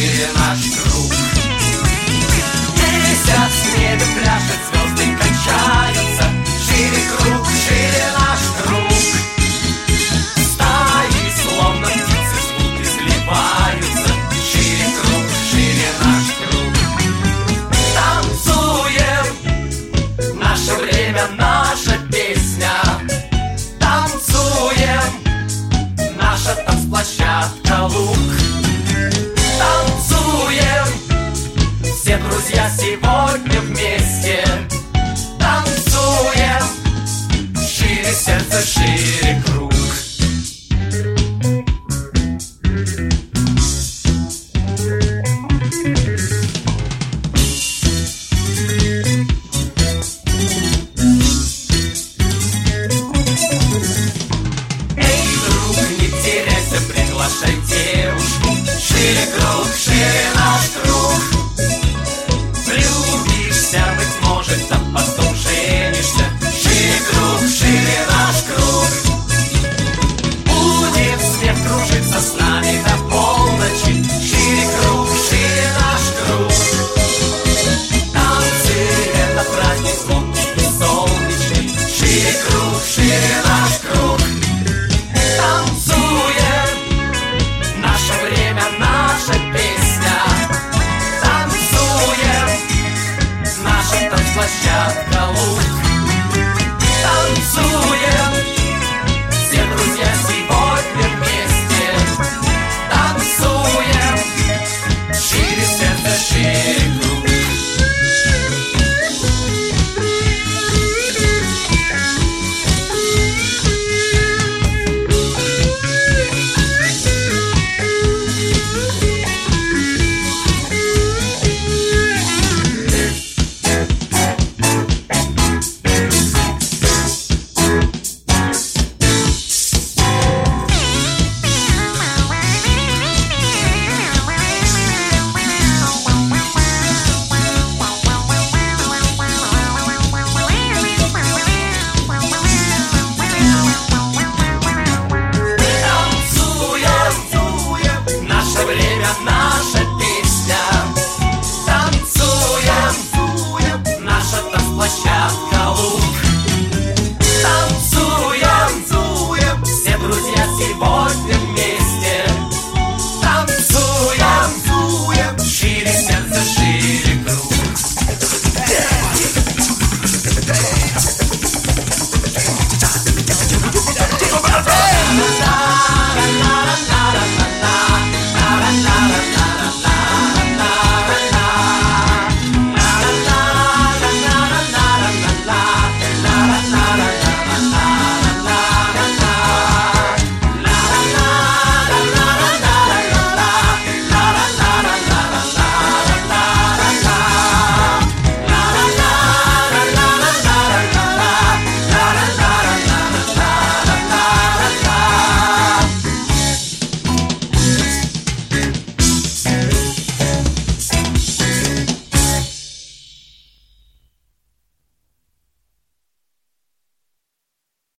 шире наш круг. Месяц в небе пляшет, звезды кончаются. Шире круг, шире наш круг. Стаи, словно птицы, звуки сливаются. Шире круг, шире наш круг. Танцуем, наше время, наша песня. Танцуем, наша танцплощадка, луг. Танцуем, все друзья сегодня вместе. Танцуем, шире сердце, шире круг. Эй, друг, не теряйся, приглашай девушку. Шире круг, шире наш круг. Влюбишься, быть может, а потом женишься. Шире круг, шире наш круг. Будет свет кружиться с нами до полночи. Шире круг, шире наш круг. Танцы — это праздник звонкий и солнечный. Шире круг, шире наш круг. Танцуем, наше время, наша песня. Танцуем, наша танцплощадка, луг. Танцуем, все друзья сегодня вместе. Танцуем, шире сердце, шире круг. Танцуем, наше время, наша